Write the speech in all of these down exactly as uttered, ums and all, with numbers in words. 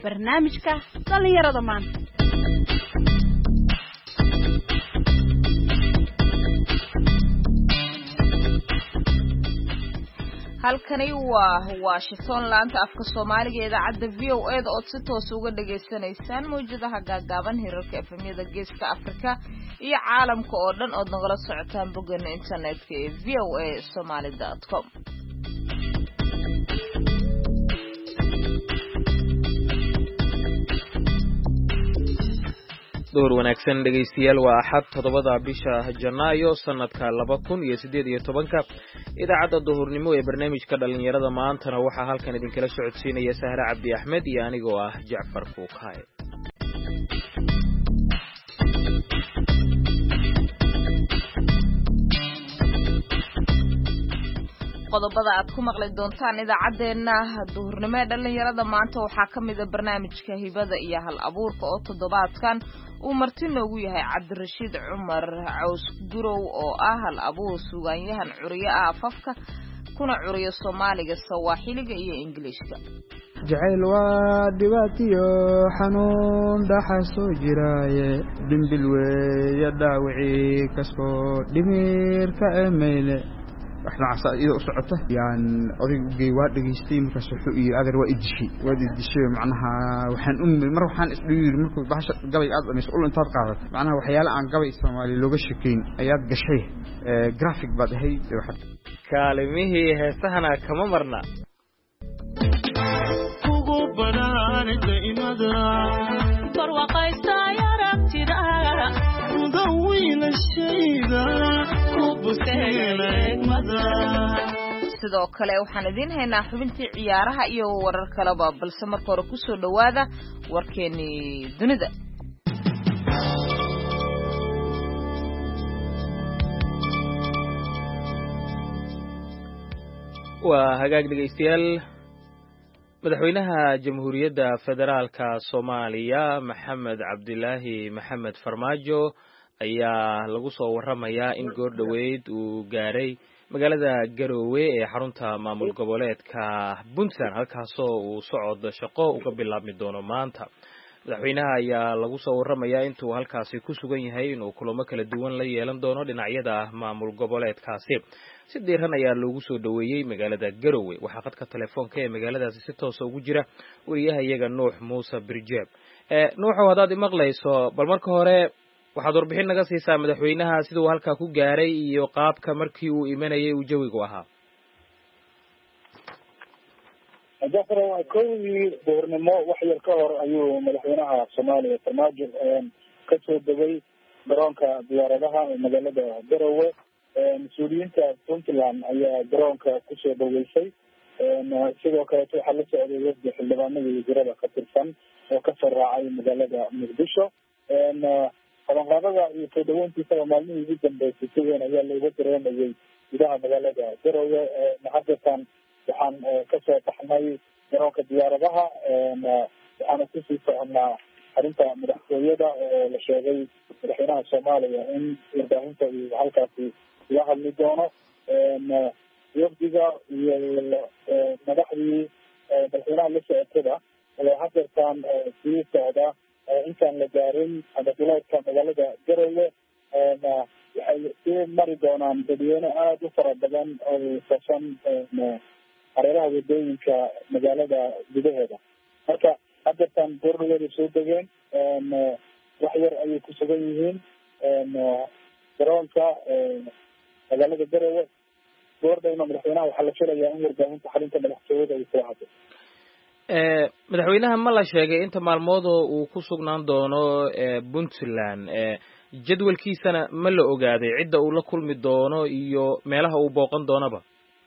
barnaamijka dhalinyarada maanta. halkani waa Washington laanta afka Soomaaliga ee idaacadda V O A da oo si toos uga dhageysanaysaan mowjadaha gaagaaban hirarka F M yada Geeska Afrika iyo caalamka oo dhan oo nagala socotaan bogga internetka ee v o a somali dot com. door wanaagsan dhageystayaal waa axad toddobada bisha Janaayo sanadka laba kun iyo siddeed iyo tobanka idaacadda duhurnimo ee barnaamijka dhalinyarada maantana waxaa halkan idinkala socodsiinaya Sahra Cabdi Axmed iyo anigoo ah Jacfar Fuuqay. qodobada aad ku maqli doontaan idaacadeena duhurnimo ee dhalinyarada maanta waxaa kamid ah barnaamijka hibada iyo hal abuurka oo toddobaadkan uu marti noogu yahay Cabdirashiid Cumar Caws Gurow oo ah hal abuur suugaanyahan curiyo ah afafka kuna curiyo Soomaaliga Sawaaxiliga iyo Ingiriiska. jacayl waa dhibaatiyo xanuun dhaxasoo jiraaye dimbil weeye dhaawici kasoo dhimirka emeyle waxna iyadoo u socota yaan odayga waa dhageystay markaas wuxuu yiri adeer waa idishay waa idishay macnaha waxaan u mar waxaan isdhiir markuu bahasha gabay aad mas'uul intaad qaadato macnaha waxyaalo aan gabay Soomaali looga shaqeyn ayaad gashay graphic baad ahay waxa kaalimihii heesahana kama marna kugu banaanida imada barwaqaysta yarabtida mudawila shayda sidoo kale waxaan idin haynaa xubintii ciyaaraha iyo warar kaleba balse marka hore ku soo dhawaada warkeenii dunida. waa hagaag dhageystayaal madaxweynaha jamhuuriyadda federaalka Soomaaliya Maxamed Cabdilaahi Maxamed Farmaajo ayaa lagu soo waramayaa in goor dhaweyd uu gaaray magaalada Garowe ee xarunta maamul goboleedka Puntland halkaasoo uu socod shaqo uga bilaabmi doono maanta. madaxweynaha ayaa lagu soo waramayaa intuu halkaasi ku sugan yahay inuu kulamo kala duwan la yeelan doono dhinacyada maamul goboleedkaasi. si diiran ayaa loogu soo dhaweeyay magaalada Garowe. waxaa khadka telefoonka ee magaaladaasi si toos ah ugu jira wariyaha iyaga Nuux Muuse Birjeeb. ee Nuux hadaad imaqlayso bal marka hore waxaad warbixin naga siisaa madaxweynaha sida uu halka ku gaaray iyo qaabka markii uu imanayay uu jawigu ahaa. Jacfar waa kowdii duhurnimo wax yar ka hor ayuu madaxweynaha Soomaaliya Farmaajo ka soo degay garoonka diyaaradaha ee magaalada Garowe. mas-uuliyiinta Puntland ayaa garoonka ku soo dhaweysay sidoo kale waxaa la socday wafdi xildhibaanada wasiirada ka tirsan oo ka soo raacay magaalada Muqdisho. qabanqaabada iyo soo dhaweyntiisaba maalmihii ugu dambeysay si weyn ayaa looga dareemayay gudaha magaalada Garowe. haddatan waxaan kasoo baxnay garoonka diyaaradaha waxaana kusii soconaa arrinta madaxtooyada oo la sheegay madaxweynaha Soomaaliya in warbaahinta uu halkaasi uga hadli doono. wafdiga iyo madaxdii madaxweynaha la socotada oo haddatan sii socda intaan la gaarin madaxweynaha magaalada Garowe waxay sii mari doonaan dadweyne aada u fara badan oo safan hareeraha wadooyinka magaalada gudaheeda. marka haddatan goornagooda soo degeen wax yar ayay ku sugan yihiin garoonka magaalada Garowe. goordhayna madaxweynaha waxaa la filayaa in warbaahinta xarinta madaxtooyada ay soo hadlo. ee madaxweynaha ma la sheegay inta maalmood oo uu ku sugnaan doono ee Puntland ee jadwalkiisana ma la ogaaday cidda uu la kulmi doono iyo meelaha uu booqan doonaba.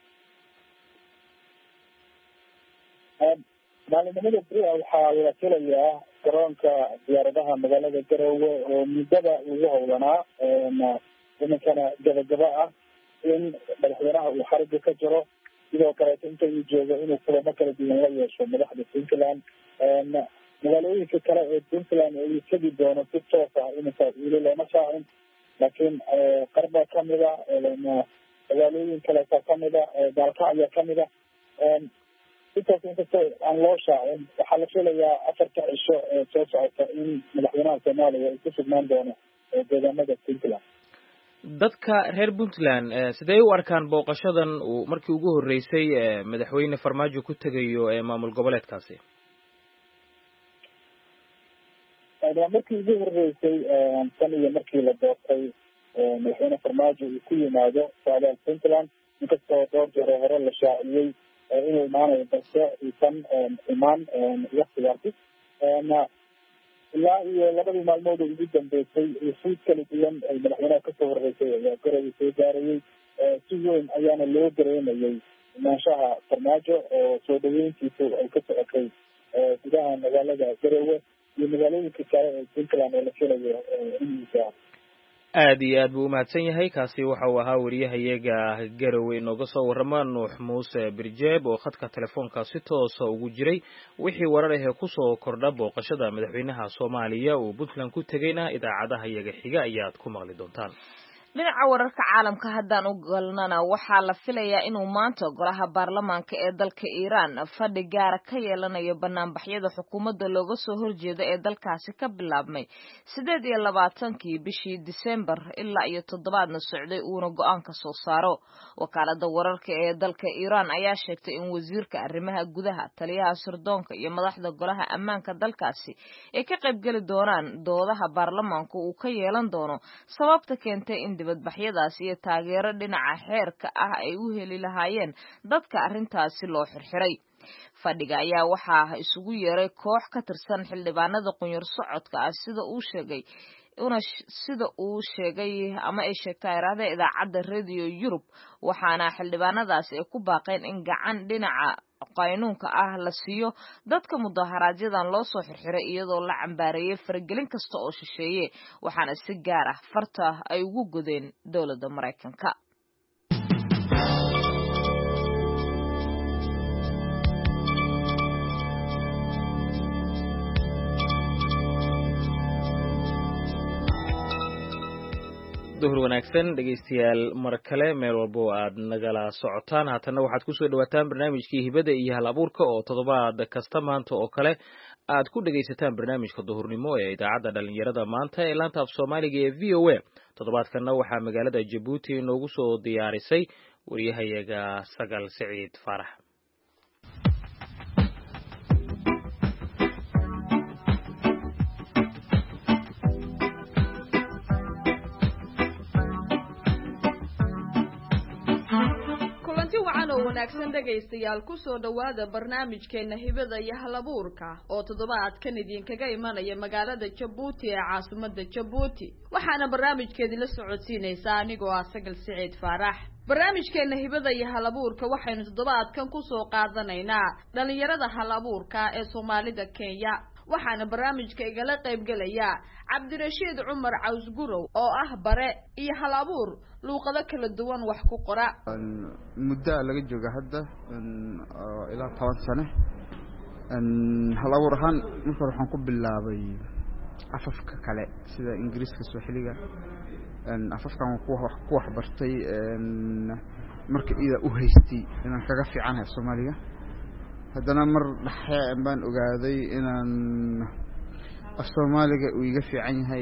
maalinimada beri waxaa la filayaa garoonka diyaaradaha magaalada Garowe oo muddada ugu howlanaa iminkana gabagaba ah in madaxweynaha uu xariga ka jiro. sidoo kale inta uu joogo inuu kulamo kala duwan la yeesho madaxda Puntland. magaalooyinka kale ee Puntland uu tegi doono si toos ah iminkaas weli looma shaacin laakiin qarba kamida magaalooyin kale kamida dalka ayaa kamida intaas inkastoo aan loo shaacin waxaa la filayaa afarta cisho ee soo socota in madaxweynaha soomaaliya uu ku sugnaan doono deegaanada puntland. dadka reer puntland sidee u arkaan booqashadan uu markii ugu horreysay madaxweyne farmaajo ku tegayo ee maamul goboleedkaasi? waa markii ugu horreysay tan iyo markii la doortay madaxweyne farmaajo uu ku yimaado socdaal puntland, inkastoo dhowr jeer hore la shaaciyey inuu imaanayo balse isan imaan waktigaasi. ilaa iyo labadii maalmood oo ugu dambeysay fuud kala duwan ay madaxweynaha kasoo horeysay ayaa garowe soo gaarayay. si weyn ayaana loo dareemayay imaanshaha farmaajo oo soo dhaweyntiisu ay ka socotay gudaha magaalada garowe iyo magaalooyinka kale ee puntland oo la filayo inisa. aad iyo aad buu umahadsan yahay. kaasi waxa uu ahaa wariyahayaga garowe inooga soo warrama nuux muuse birjeeb oo khadka telefoonka si toosa ugu jiray. wixii warar ahee kusoo kordha booqashada madaxweynaha soomaaliya uu puntland ku tegayna idaacadaha iyaga xiga ayaad ku maqli doontaan. dhinaca wararka caalamka haddaan u galnana waxaa la filayaa inuu maanta golaha baarlamaanka ee dalka Iiraan fadhi gaara ka yeelanayo banaanbaxyada xukuumadda looga soo horjeeda ee dalkaasi ka bilaabmay sideed iyo labaatankii bishii December ilaa iyo toddobaadna socday uuna go'aan ka soo saaro. wakaalada wararka ee dalka Iiraan ayaa sheegtay in wasiirka arrimaha gudaha, taliyaha sirdoonka iyo madaxda golaha ammaanka dalkaasi ay ka qayb gali doonaan doodaha baarlamaanka uu ka yeelan doono sababta keentay in dibadbaxyadaasi iyo taageero dhinaca xeerka ah ay u heli lahaayeen dadka arrintaasi loo xirxiray. fadhiga ayaa waxaa isugu yeeray koox ka tirsan xildhibaanada qunyar socodka ah sida uu sheegay una sida uu sheegay ama ay sheegtay iraada idaacadda Radio Europe, waxaana xildhibaanadaasi ay ku baaqeen in gacan dhinaca qaynuunka ah la siiyo dadka mudaharaadyadaan loo soo xirxiray iyadoo la cambaareeyay faragelin kasta oo shisheeye, waxaana si gaar ah farta ay ugu godeen dowladda Mareykanka. duhur wanaagsan dhegeystayaal mar kale meel walbo aad nagala socotaan. haatana waxaad kusoo dhawaataan barnaamijkii hibada iyo hal abuurka oo toddobaad kasta maanta oo kale aad ku dhegaysataan barnaamijka duhurnimo ee idaacadda dhalinyarada maanta ee laanta af soomaaliga ee v o a. toddobaadkana waxaa magaalada Jabuuti inoogu soo diyaarisay wariyahayaga Sagal Siciid Faarax. wanaagsan dhegaystayaal ku soo dhawaada barnaamijkeena hibada iyo hal abuurka oo toddobaadkan idinkaga imanaya magaalada Jabuuti ee caasimadda Jabuuti. waxaana barnaamijkeedii la socodsiinaysaa anigoo ah Sagal Siciid Faarax. barnaamijkeena hibada iyo hal abuurka waxaynu toddobaadkan ku soo qaadanaynaa dhalinyarada hal abuurka ee Soomaalida Kenya. waxaana barnaamijka igala qayb galaya Cabdirashiid Cumar Cawsgurow oo ah bare iyo hal abuur luuqado kala duwan wax ku qora. muddo laga jooga hadda ilaa toban sano hal abuur ahaan marka waxaan ku bilaabay afafka kale sida Ingiriiska, Soomaaliga, afafkan ku wax ku wax bartay marka ida u haystay inaan kaga fiicanahay Soomaaliga. haddana mar dhaxay baan ogaaday inaan Soomaaliga uu iga fiican yahay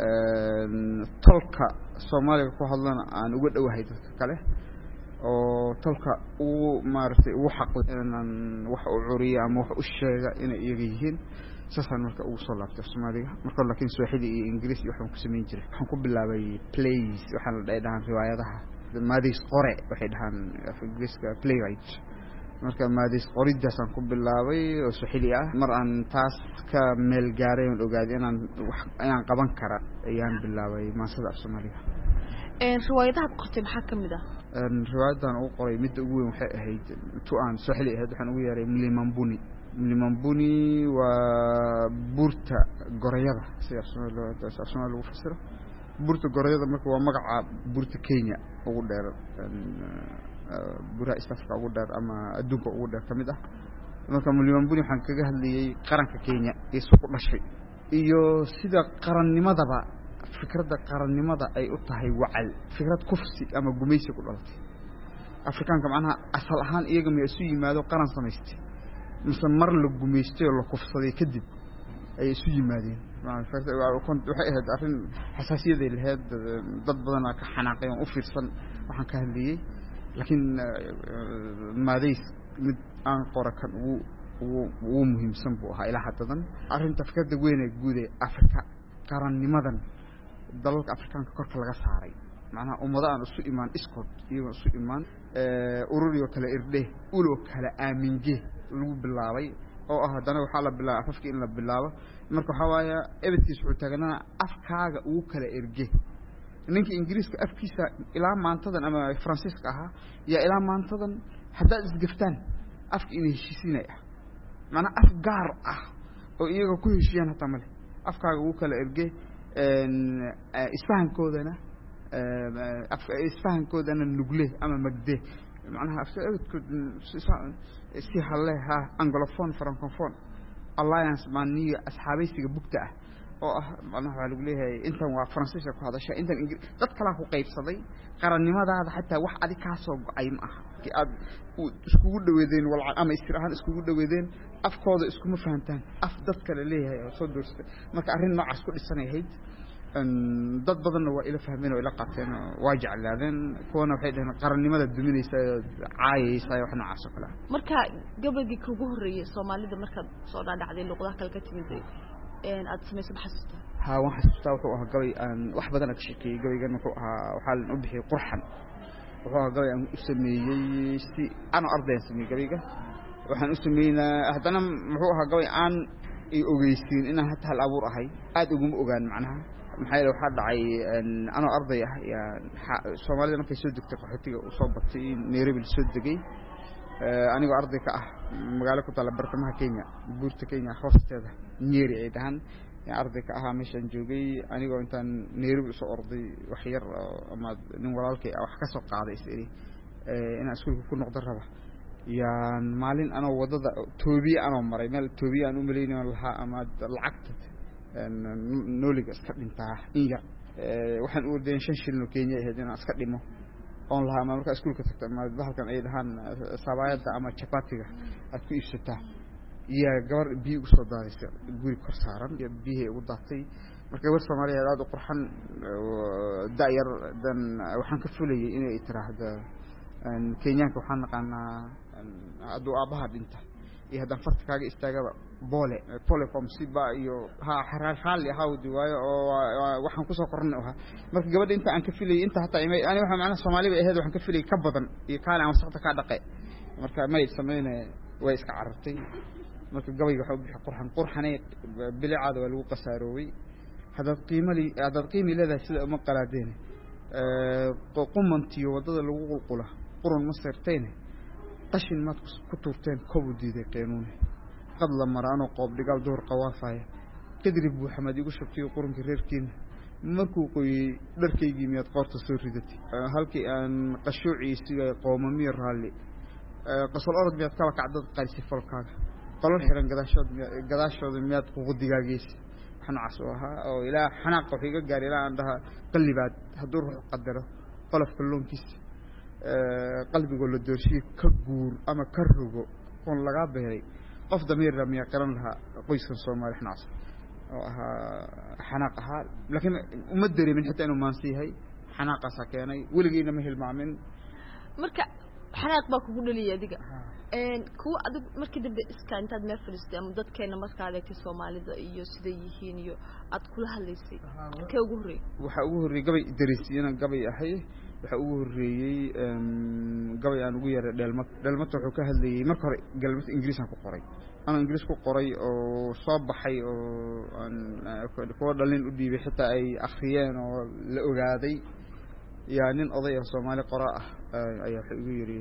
tolka Soomaaliga ku hadlana aan uga dhawahay dadka kale oo tolka uu maartay uu xaq inaan wax u curiyo ama wax u sheega inay iyaga yihiin. sasan marka uu soo laabtay Soomaaliga marka laakiin Soomaali iyo Ingiriisi waxaan ku sameyn jiray. waxaan ku bilaabay plays, waxaan la dhahaan riwaayadaha maadis qore, waxay dhahaan Ingiriiska playwright. marka maadis qoridaasaan ku bilaabay oo Soomaali ah. mar aan taas ka meel gaaray oo ogaaday inaan wax ayaan qaban kara ayaan bilaabay maasada Soomaaliga. een riwaayadaha qortay maxaa kamid ah? een riwaayadan uu qoray mid ugu weyn waxay ahayd tu aan Soomaali ahayd waxaan ugu yeeray Mlimambuni. Mlimambuni waa burta gorayada sida Soomaaliga Soomaaliga lagu fasiro. burta gorayada marka waa magaca burta Kenya ugu dheer buraha istaafka ugu dheer ama adduunka ugu dheer kamid ah. marka Mlimambuni waxaan kaga hadlayay qaranka Kenya ee soo ku dhashay iyo sida qarannimadaba fikradda qarannimada ay u tahay wacal, fikrad kufsi ama gumaysi ku dhalatay Afrikaanka macnaha asal ahaan iyaga ma isu yimaado qaran samaystay mise mar la gumaystay oo la kufsaday kadib ay isu yimaadeen waxay ahayd arrin xasaasiyaday lahayd dad badan ka xanaaqay oo u fiirsan waxaan ka hadlayay laakiin maadays mid aan qora kan uu uu muhiimsan buu ahaa ilaa hadadan arrinta fikrada weyn ee guud ee Afrika qarannimadan dalalka Afrikaanka korka laga saaray macnaha ummada aan isu imaan iskood iyo isu imaan ee ururiyo kala irdhe ulo kala aaminge lagu bilaabay oo ah hadana waxa la bilaabay afafka in la bilaabo marka waxa waaya ebadkiis wuxuu taagnaa afkaaga uu kala irge ninka Ingiriiska afkiisa ilaa maantadan ama Faransiiska aha ya ilaa maantadan hadda isgaftaan afka in heshiisinay ah mana af gaar ah oo iyaga ku heshiiyaan hata male afkaaga uu kala irge een isfahankoodana ee afka isfahankoodana nugle ama magde macnaha afka ebadkood si haleha anglophone francophone alliance maniga asxaabaysiga bugta ah oo ah macnaha waxa lagu leeyahay intan waa Faransiiska ku hadashay intan Ingiriis dad kala ku qaybsaday qarannimadaada xataa wax adi ka soo go'ay ma aha ki aad iskugu dhaweedeen wal ama istirahan iskugu dhaweedeen afkooda isku ma fahantaan af dad kale leeyahay oo soo doorstay marka arrin noocaas ku dhisanayd dad badan waa ila fahmeen oo ila qaateen waa jeclaadeen kuwana waxay dhaheen qarannimada duminaysa caayaysa wax noocaas oo kale marka gabadhii kugu horeeyay Soomaalida marka soo dhaadhacday luqadaha kale ka timid een aad sameysay xasuusta ha waan xasuusta wuxuu ahaa gabay aan wax badan ka shaqeeyay gabaygan wuxuu ahaa waxa la u bixiyay qurxan wuxuu ahaa gabay aan u sameeyay si ana arday sameeyay gabayga waxaan u sameeynaa hadana wuxuu ahaa gabay aan ay ogeysiin inaan hata hal abuur ahay aad ugu ogaan macnaha maxay waxa dhacay ana arday ah ya Soomaalida markay soo degtay qaxootiga u soo batay Nairobi soo degay aniga arday ka ah magaalo ku taala bartamaha Kenya buurta Kenya hoosteeda Nyeri ay dhahan ya arday ka ah meeshan joogay aniga intaan Nairobi soo orday wax yar ama nin walaalkay wax ka soo qaaday isiri ee in iskuulka ku noqdo raba yaan maalin ana wadada Toobiya ana maray meel Toobiya aan u maleeyay laha ama lacagta nooliga iska dhintaa in yar ee waxaan u ordeen shan shilin oo Kenya ah inaan iska dhimo on laha marka iskuulka tagtay ma bahalkan ay dhahan sabaayada ama chapatiga aad ku iibsataa iyo gabar biyo u soo daadaysa guri kor saaran iyo biyo ugu daatay marka gabar Soomaaliyeed aad u qurxan daayar dan waxaan ka fulayay inay tiraahdo Kenyaanka waxaan naqaanaa adoo aabaha dhinta iyo hadan farta kaaga istaagaba boole polecom siba iyo ha xaraal xaal hawdi waayo oo waxaan ku soo qornay oo marka gabadha inta aan ka filay inta hata ay ani waxa macna Soomaaliba ahayd waxaan ka filay ka badan iyo kaan aan wasaqta ka dhaqay marka ma ay sameeyeen way iska carartay marka gabayga waxa u bixi qurxan qurxanay bilicaada waa lagu qasaaroway hada qiimali hada qiimi leedahay sida uma qalaadeen ee qomantiyo wadada lagu qulqula qurun ma sirteen qashin ma ku tuurteen kobdiiday qeenuun qad la marano qoob dhigal door qawaafaya kadib buu Maxamed igu shabtay qurunka reerkiin markuu qoyay dharkaygii miyaad qoorta soo ridatay halkii aan qashuuciisiga qoomamiir raali qasal orod miyaad kala kacdad qalsi falkaaga qolol xiran gadaashood gadaashooda miyaad ugu digaageys waxaan casooha oo ilaa xanaaq wuxuu iga gaar ilaa aan dhaha qalbibaad haduu ruux qadaro qolofka loonkiis qalbiga la doorshay ka guur ama ka rogo on laga beeray qof damiir miya qaran laha qoyskan Soomaali xanaas oo aha xanaaq aha laakiin uma dareemin xitaa inuu maansiyahay xanaaqaas keenay waligeena ma hilmaamin marka xanaaq ba kugu dhaliyay adiga een ku adag markii dambe iska intaad meel fadhiistay ama dadkeena markaa adeegtay Soomaalida iyo sida yihiin iyo aad kula hadlaysay ka ugu horeey waxa ugu horeey gabay darisiyana gabay ahay waxa ugu horeeyay gabay aan ugu yaray dhalmad dhalmad wuxuu ka hadlayay marka hore galmad Ingiriis aan ku qoray ana Ingiriis ku qoray oo soo baxay oo aan ku dhalin u dhiibay xitaa ay akhriyeen oo la ogaaday yaa nin oday ah Soomaali qora ah ayaa wuxuu igu yiri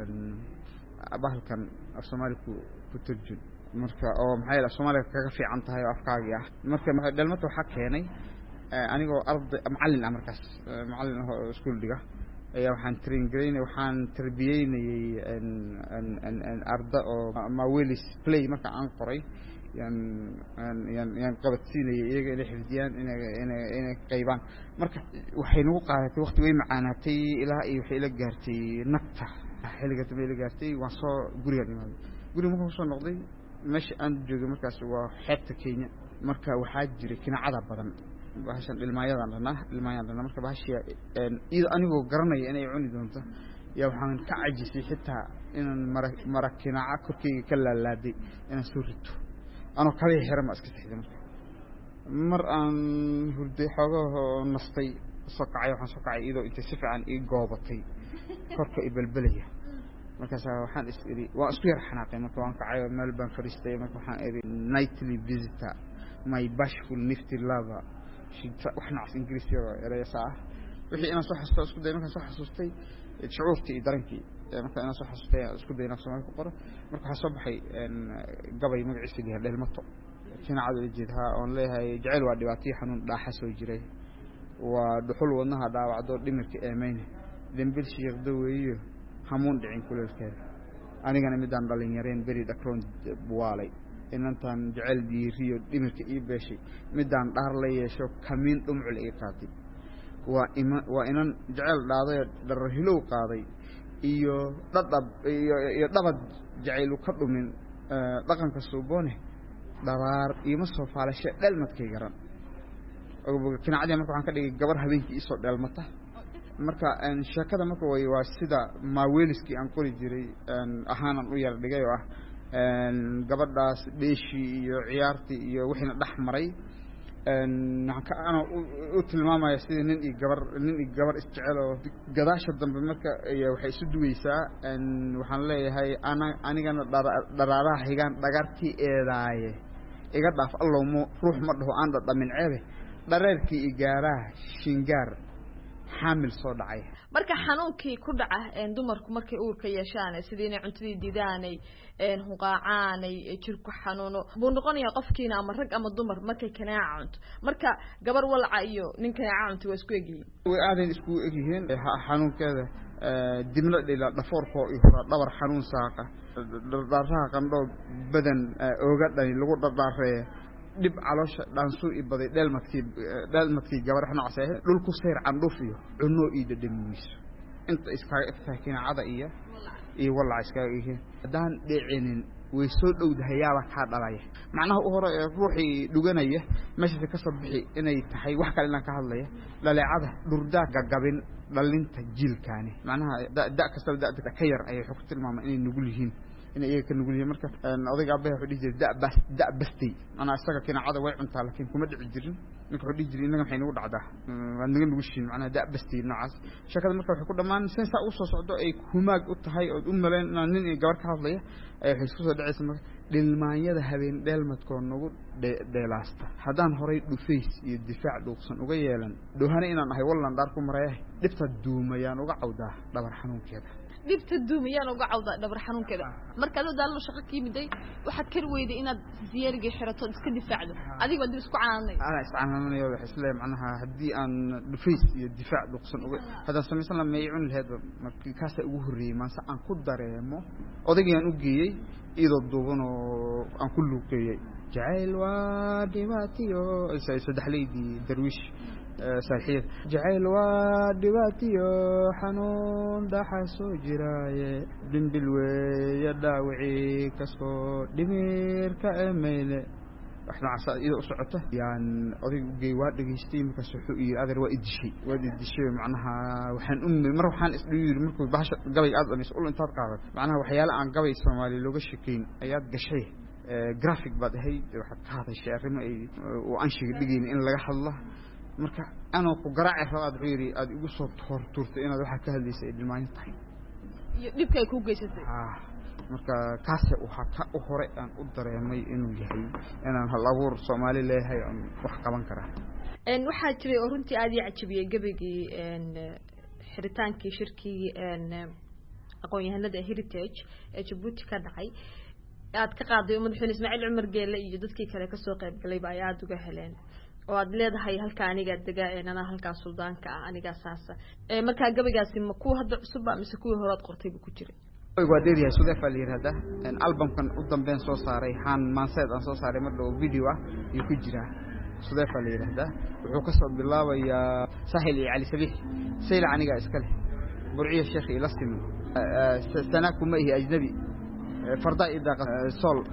abahalkan Soomaali ku ku turjun marka oo maxay la Soomaaliga kaga fiican tahay afkaaga ah marka dhalmad waxa keenay anigoo arday macallin ah markaas macallin ah iskuul dhiga ayaa waxaan train gareynay waxaan tarbiyeynay an an an arda oo ma welis play marka aan qoray yan yan yan qabadsiinay iyaga inay xifdiyaan inay inay inay qaybaan marka waxay nagu qaadatay waqti way macaanaatay ilaa ay waxay la gaartay nafta xiliga tamay la gaartay waan soo guriga imaaday guriga markaan soo noqday meesha aan joogay markaas waa xeebta Kenya marka waxaa jiray kinacada badan bahashan ilmaayadan dhana ilmaayadan dhana marka bahashiya iyada anigoo garanaya inay cuni doonto yaa waxaan ka cajisay xitaa inaan mara kinaca korkeyga ka laalaaday inaan soo rito anoo kale xiran ma iska saxday marka mar aan hurday xogaho nastay soo kacay waxaan soo kacay iyadoo inta si fiican ii goobatay korka i balbalaya markaas waxaan is iri waa isku yar xanaaqay marka waan kacay meel baan fariistay marka waxaan iri nightly visitor my bashful nifty lover shita waxna af ingiriisi oo eraysa ah wixii inaan soo xasuusto isku day markaan soo xasuustay shucuurtii darankii marka inaan soo xasuustay isku day inaan Soomaali ku qoro marka waxa soo baxay gabay magaciisa yahay dheelmato kinacada jeedha oo leeyahay jacayl waa dhibaato xanuun dhaaxa soo jiray waa dhuxul wadnaha dhaawacdo dhimirka eemayna dambil shiiqdo weeyo hamuun dhicin kuleelkeeda anigana midaan dhalin yareen beri dhakroon buwaalay inantan jacayl diiriyo dhimirka ii beeshay midaan dhaar la yeesho kamiin dhumcul ii qaatay waa ima waa inan jacayl dhaaday dharar hilow qaaday iyo dhadab iyo dhabad jacayl ka dhumin dhaqanka suuboone dhabaar ima soo faalashay dhalmadkay garan oo kinacada marka waxaan ka dhigay gabar habeenkii isoo dhalmata marka aan sheekada marka way waa sida maaweeliskii aan qori jiray aan ahaanan u yar dhigay oo ah aan gabadhaas dheeshii iyo ciyaartii iyo wixina dhaxmaray aan ka ana u tilmaamaya sida nin iyo gabar nin iyo gabar isjecel oo gadaasha dambe marka waxay isu duwaysaa aan waxaan leeyahay ana anigana dharaaraha xigaan dhagartii eedaaye iga dhaaf allowmo ruux ma dhaho aan dhadhamin ceebe dhareerkii igaaraha shingaar حامل صوت عيه. مركا حنونكي كده إن دمرك مركا أول كيشانة سيدنا عنتدي ديداني إن هقاعاني تشركوا حنونه بندقني يقفكينا مرك أما الدمر مركا كنا عند مركا جبر ولا عيو نك عند واسكوجي. وقاعدين اسكوجي هن حنون كذا دملا إلى دفور فوق يفرع دبر حنون ساقة دارها كان لو بدن أوجدني لقول دارها dib caloosha dhaansu ibaday dhalmadkii dhalmadkii gabar xana casay dhulku seer aan dhufiyo cuno ii dadamiis inta iska iftaakina cada iyo iyo walaal iska yihiin hadaan dhicinin way soo dhowdahay yaaba ka dhalay macnaha u hore ruuxii dhuganaya meesha ka soo bixi inay tahay wax kale inaan ka hadlaya dhaleecada dhurda gagabin dhalinta jilkaani macnaha da kasta da ka yar ay xog tilmaama inay nugul yihiin إن إيه كنا نقول مركب أضيق عبها حدي جد دع بس دع بستي أنا أستغل كنا عادة وعن تاع لكن كم أدري جرين نك حدي جرين نجم حين نقول عادة عندنا نقولشين معنا دع بستي نعاس شكل مركب حكون دمان سنس أوصل صعدة أي كوماج أتهاي أم ملان نني جوار كهذلية حسوس دع اسمه للماية ذهبين دل ما تكون نقول د دلاسته هذان هري دفيس الدفاع دوقسن وجيلا دهنا إن أنا هاي والله نداركم مريه دفت الدوم يان وقعوده دبر حنون كذا دبت الدوم يان وقعوده دبر حنون كذا مركزه دالو شقة كيمدي واحد كرويد إن زيارة حرطة كده فعله هذه بدي أسكو عني أنا استعنى يا حسلام عنها هدي أن دفيس الدفاع دوقسن هذا سميسنا لما يعون هذا كاسة وهري ما سأن قدره مو أضيق يان أجيء إذا الضوء أن كله كي جعل وادباتيو يسدح لي دي درويش سالحية جعل وادباتيو حنون دحسو جراي دين بالوي يداوعي كسو دمير كأميل احنا عصا إذا أسعته يعني أضيق جيوات دقيستي مكسحو إيه هذا هو إدشي وادي إدشي معناها وحن أمي مرة وحن إسلوير مركو بحش قبي أضل يسألوا أنت تقعد معناها وحيال عن قبي الصومالي لو قشكين أيات قشيه جرافيك بعد هي راح هذا الشيء رمى وأنشي دقين إن لقى الله مركا أنا وقراء فراد غيري أدي وصوت تور تورت أنا ذو حكى هذي سيد الماين طيب نبكي يكون جيسد آه مركا كاسة وحكى أخرى أن أقدر يمي إنه يهي أنا هالأبور صومالي له هي أن وحكى بنكره إن واحد تري أورنتي عادي عجبية قبلي إن حرتانكي شركي إن أقول يهنا هيريتاج جبوتي كدعي aad ka qaaday madaxweyne Ismaaciil Cumar Geelle iyo dadkii kale ka soo qayb galay baa aad uga heleen oo aad leedahay halka aniga degaanana halka suldaanka ah aniga saasa ee marka gabaygaasi ma ku hadda cusub ah mise kuwii hore aad qortay ku jiray way wadeeriya sida faliirada in albumkan u dambeyn soo saaray han maanseed aan soo saaray mar dhow video ah iyo ku jira sida faliirada wuxuu ka soo bilaabayaa sahil iyo ali sabiix sayla aniga iska leh burciya sheekh ila simin sanaku ma ihi ajnabi فردا إذا صل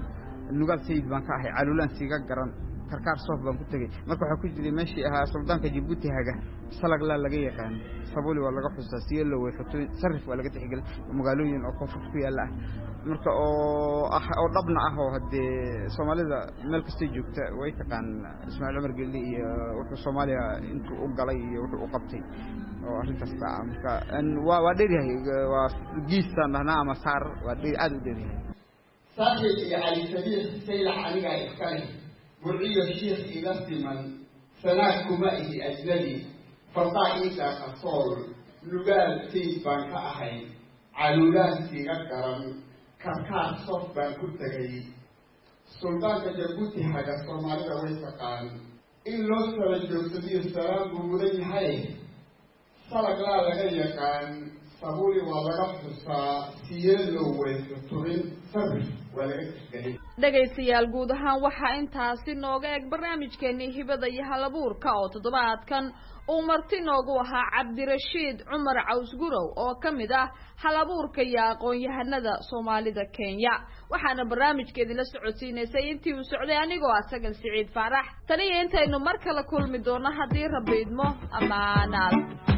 nugaal sayid baan ka ahay caluulaan siiga garan karkaar soof baan ku tegey marka waxaa ku jiray meeshii ahaa suldaanka Djibouti haga salag la laga yaqaan sabuli waa laga xusaa siyelo way fatooyin sarif waa laga tixgelin magaalooyin oo koonfur ku yaala marka oo ah oo dhabna ah oo hadee Soomaalida meel kasta joogta way taqaan Ismaaciil Umar Gelli iyo wuxuu Soomaaliya intuu u galay iyo wuxuu u qabtay oo arintaas marka waa waa dheeryahay waa giistan dhana ama saar waa dheer aad u dheeryahay صاحب علي سبيل سيل عليها إفكاري مرعي الشيخ إلى من سناك مائه أجنبي فطائك أصول لغال سيد بانك أحي علولان سيغكرا كركار صف بانكو تغيي سلطان جبوتي حاجة صومالي ويسقان إن لو سرجو سبيل السلام بمولي حي صلق لا لغاية كان sabuli waa laga xusaa siyelo weyturin sabri waa laga tixgelin dhagaystayaal guud ahaan waxaa intaasi nooga eg barnaamijkeennii hibada iyo halabuurka oo toddobaadkan uu marti noogu ahaa Cabdirashiid Cumar Cawsgurow oo ka mid ah halabuurka iyo aqoon-yahanada Soomaalida Kenya waxaana barnaamijkeedii la socodsiinaysay intii uu socday anigoo asagan Siciid Faarax taniyo intaynu mar kale kulmi doono haddii Rabbi idmo amaanaad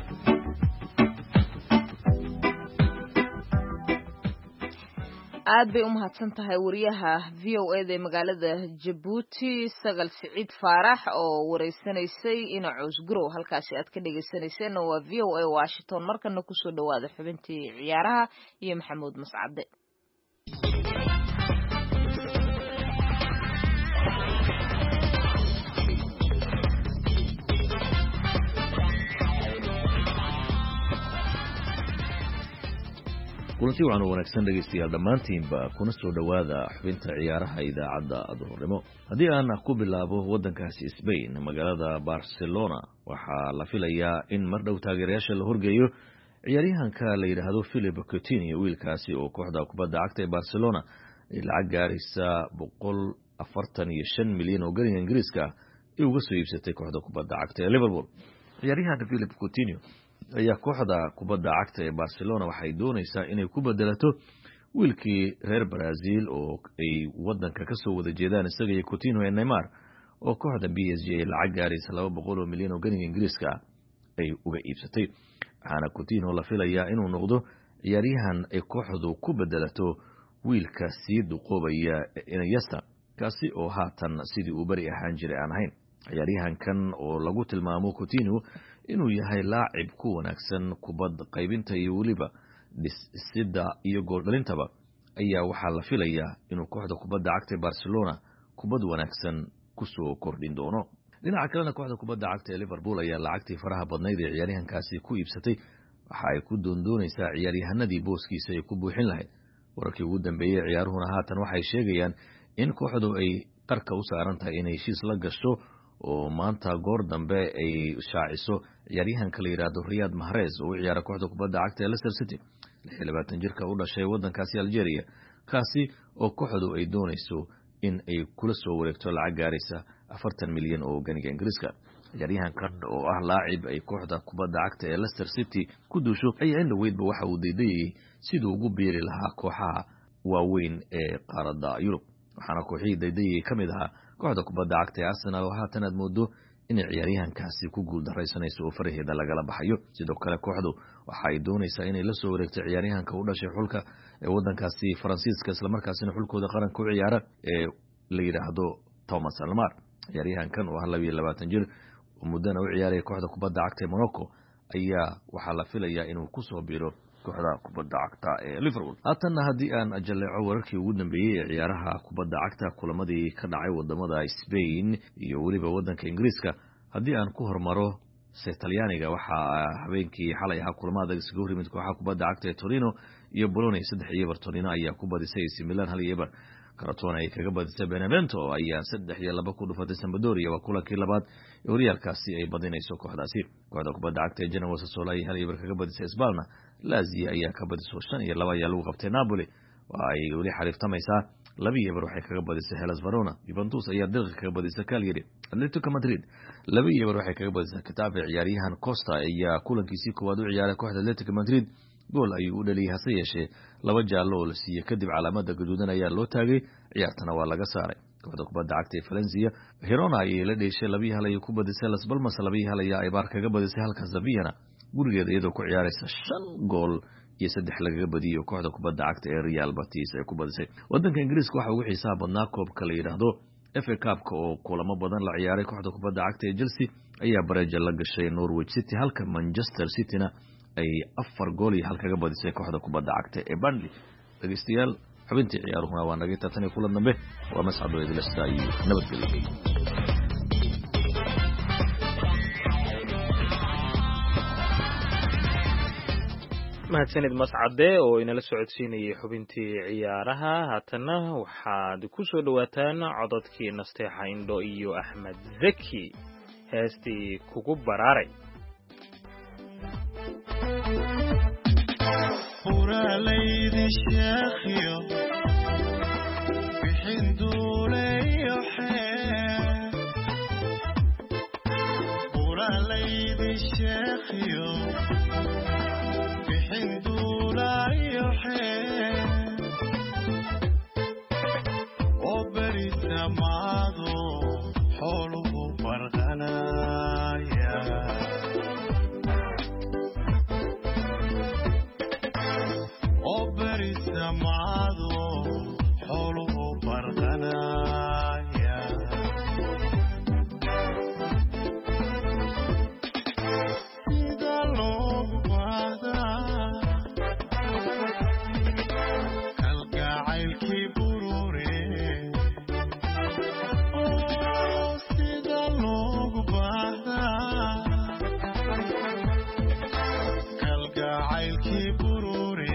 aad bay u mahadsan tahay wariyaha V O A ee magaalada Djibouti Sagal Siciid Faarax oo wareysanaysay in Cawsgurow halkaasi aad ka dhageysanayseen waa V O A Washington markana ku soo dhawaada xubintii ciyaaraha iyo Maxamuud Mascade kulanti waxaan wanaagsan dhegeystayaal dhammaantiinba kuna soo dhawaada xubinta ciyaaraha idaacadda duhurnimo haddii aan ku bilaabo waddankaasi Spain magaalada Barcelona waxaa la filayaa in mar dhow taageerayaasha la horgeeyo ciyaaryahanka la yidhaahdo Philippe Coutinho wiilkaasi oo kooxda kubadda cagta ee Barcelona ay lacag gaaraysa boqol afartan iyo shan milyan oo ganiga Ingiriiska ay uga soo iibsatay kooxda kubadda cagta ee Liverpool ciyaaryahanka Philippe Coutinho ayaa kooxda kubadda cagta ee Barcelona waxay doonaysaa inay ku bedelato wiilkii reer Brazil oo ay wadanka ka soo wada jeedaan isaga iyo Coutinho ee Neymar oo kooxda B S G ay lacag gaaraysa laba boqol oo milyan oo ganiga Ingiriiska ay uga iibsatay waxaana Coutinho la filayaa inuu noqdo ciyaaryahan ay kooxdu ku bedelato wiilka sii duqoobaya Iniesta kaasi oo haatan sidii uu bari ahaan jiray aan ahayn ciyaaryahankan oo lagu tilmaamo Coutinho inuu yahay laacib ku wanaagsan kubad qaybinta iyo waliba dhisida iyo gool dhalintaba ayaa waxaa la filayaa inuu kooxda kubadda cagta Barcelona kubad wanaagsan ku soo kordhin doono dhinaca kalena kooxda kubadda cagta ee Liverpool ayaa lacagtii faraha badnayd ee ciyaaryahankaasi ku iibsatay waxa ay ku doondoonaysaa ciyaaryahanadii booskiisa ay ku buuxin lahayd wararkii ugu dambeeyay ciyaaruhuna haatan waxay sheegayaan in kooxdu ay qarka u saaran tahay inay heshiis la gasho oo maanta goor dambe ay shaaciso ciyaaryahanka la yiraahdo Riyad Mahrez oo ciyaara kooxda kubadda cagta ee Leicester City lix iyo labaatan jirka u dhashay wadankaasi Algeria kaasi oo kooxdu ay doonayso in ay kula soo wareegto lacag gaaraysa afartan milyan oo ganiga Ingiriiska ciyaaryahankan oo ah laacib ay kooxda kubadda cagta ee Leicester City ku duusho ayaa in dhaweydba waxa uu diidayay sidoo ugu biiri lahaa kooxaha waaweyn ee qaaradda Yurub waxaana kooxihii diidayay kamid ahaa kooxda kubadda cagta ee Arsenal oo haatan aad moodo in ciyaaryahankaasi ku guul dareysanayso oo faraheeda lagala baxayo sidoo kale kooxdu waxa ay doonaysaa inay la soo wareegto ciyaaryahanka u dhashay xulka ee wadankaasi Faransiiska isla markaasina xulkooda qaranka u ciyaara ee la yiraahdo Thomas Almar ciyaaryahankan oo ah laba iyo labaatan jir oo mudana u ciyaaray kooxda kubadda cagta ee Monaco ayaa waxaa la filayaa inuu ku soo biiro kooxda kubadda cagta ee Liverpool haatan haddii aan ajaleeco wararkii ugu dambeeyay ee ciyaaraha kubadda cagta kulamadii ka dhacay wadamada Spain iyo waliba wadanka Ingiriiska haddii aan ku hormaro Talyaaniga waxa habeenkii xalay ahaa kulamada isku horimid kooxaha kubadda cagta ee Torino iyo Bologna saddex iyo eber Torino ayaa ku badisay A C Milan hal iyo eber Crotone ay kaga badisay Benevento ayaa saddex iyo laba ku dhufatay Sampdoria waa kulankii labaad ee horyaalkaasi ay badinayso kooxdaasi kooxda kubadda cagta ee Genoa Sassuolo ay hal iyo eber kaga badisay Spalna Lazio ayaa ka badisay shan iyo laba ayaa lagu qabtay Napoli waa ay wali xariiftamaysaa laba iyo eber waxay kaga badisay Hellas Verona. Juventus ayaa dirqi kaga badisay Cagliari. Atletico Madrid laba iyo eber waxay kaga badisay Getafe. ciyaaryahan Costa ayaa kulankiisii koowaad u ciyaaray kooxda Atletico Madrid. gool ayuu u dhaliyay hase yeeshee laba jaallo oo la siiyey kadib calaamada gaduudan ayaa loo taagay, ciyaartana waa laga saaray. kooxda kubadda cagta ee Valencia Girona ayay la dheeshay laba iyo hal ayay ku badisay. Las Palmas laba iyo hal ayaa Eibar kaga badisay, halka Sevilla gurigeeda iyadoo ku ciyaaraysa shan gool iyo saddex lagaga badiyay kooxda kubadda cagta ee Real Betis ay ku badisay. Wadanka Ingiriiska waxa ugu xiisaha badnaa koobka la yiraahdo F A Cup oo kulamo badan la ciyaaray. kooxda kubadda cagta ee Chelsea ayaa bareejo la gashay Norwich City, halka Manchester City-na ay afar gool iyo hal kaga badisay kooxda kubadda cagta ee Burnley. dhageystayaal, xubintii ciyaaruhuna waa naga taatani kulan dambe. waa Mascad oo idin lasta iyo nabadgelyo. mahadsanid Mascade oo inala socodsiinayay xubintii ciyaaraha. haatana waxaad ku soo dhawaataan codadkii Nasteexa Indho iyo Axmed Zaki, heestii kugu baraaray. Lady Sheikhiyo bixin duuleeyo xee Ura Lady Sheikhiyo bixin duuleeyo xee oo beri samaado xooluhu farqanaya Samado xoluhu barqanaya sida loogu baahdaa kalgacaylkii burure sida loogu baahdaa kalgacaylkii burure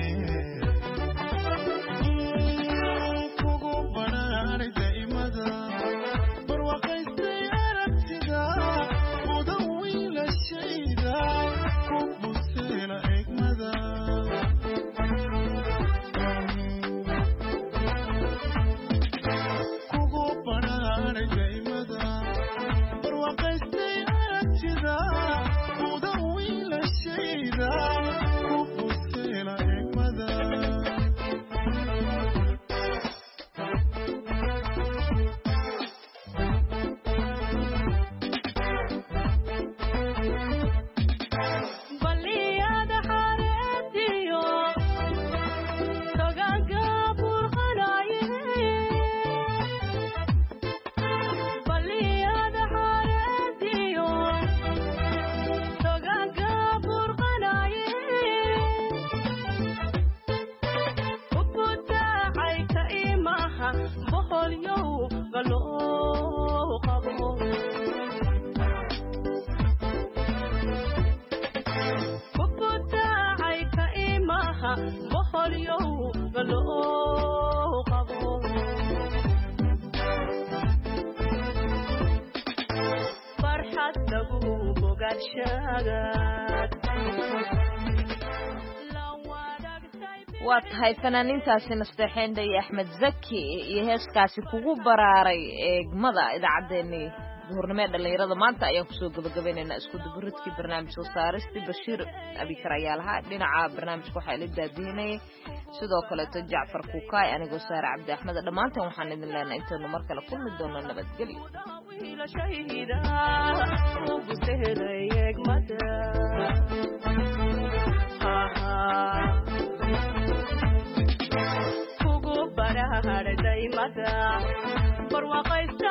waa tahay fanaaniintaasi Nasteexa Indho iyo Axmed Zaki iyo heeskaasi kugu baraaray eegmada idaacadeennii duhurnimo ee dhalinyarada maanta ayaan kusoo gabagabaynaynaa isku duburidkii barnaamij soo saaristii Bashiir Abikar ayaa lahaa dhinaca barnaamijka waxaa ila daadiinayay sidoo kaleeto Jacfar Kukaay anigoo Saare Cabdi Axmed dhammaanteen waxaan idin leenahay intaanu mar kale kulmi doono nabadgelyo kugu baraaray daymada barwaaqaysta